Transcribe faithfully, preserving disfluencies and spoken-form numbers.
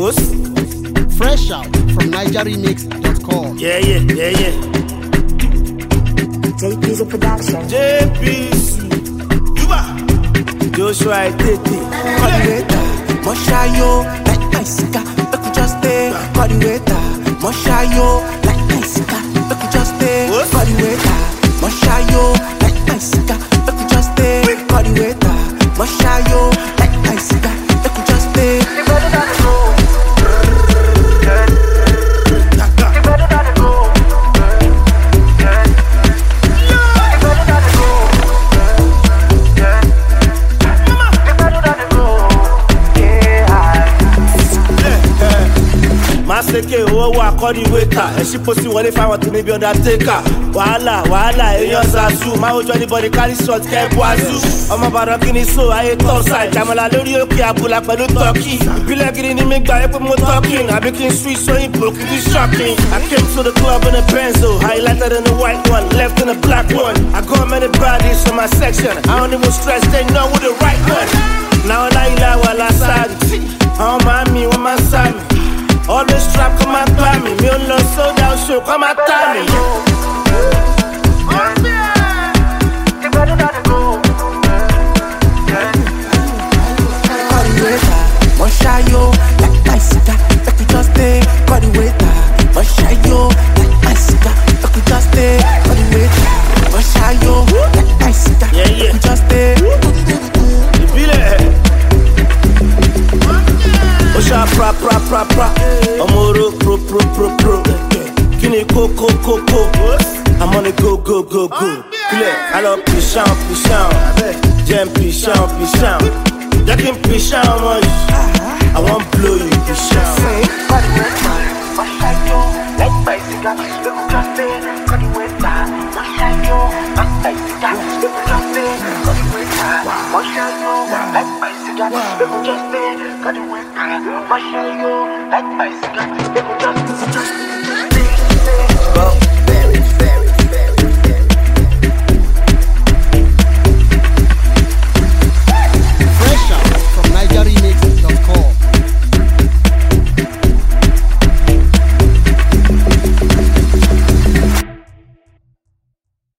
What's? Fresh out from niger remix dot com. Yeah, yeah, yeah, yeah. J P's a production. J P's. Yuba. Joshua Tete. Coordinator, Moshayo, like Mexica, make we just stay. Coordinator, Moshayo, like Mexica, make we just stay. Coordinator, Moshayo, like Mexica, make we just stay. Coordinator, Moshayo, like Mexica, make we just stay. You better not go. You better not go. Maseke owó wa kọ́ni wéta ẹ̀sìn pósí wọlé fáwọn tó níbi undertaker wàhálà wàhálà èèyàn zazu máa wojú anybody carry shot kẹ́ẹ̀bù azú ọmọ bàrọ̀ kí ni so ayé tọ́sà ìjàmọ̀lá lórí òkè àbúlà pẹ̀lú tọ́kì ìbílẹ̀ gidi ni mi gbà yẹ pé mo talking àbí kí n sweet sóyìnbó kí n shocking. I came to the club in a Benzo, highlighted in the white one, left in the black one. I got many bodies in my section, I don't even stress, they know who the right one. Now I lie while I side àwọn máa mi wọ́n máa sá mi. Always trap, come and buy me. Me on no sold out show, come and tie me. You better not go. Coordinator, Moshayo, like Mexica, make we just stay. Coordinator, Moshayo, like Mexica, make we just stay. Coordinator, Moshayo, like Mexica, Yeah, yeah. make we just stay. You feel it? Osha pra pra pra pra Amoro pro pro pro pro Kini ko ko ko ko I'm on a go go go go Clear, alors puissant puissant J'aime puissant puissant Y'a qu'une puissant moi I want blow you puissant Coordinator, Moshayo, like Mexica, make we just stay. Coordinator, Moshayo, like Mexica, make we just stay. Coordinator, Moshayo, like Mexica, make we just stay. Coordinator, Moshayo, like Mexica, make we just stay.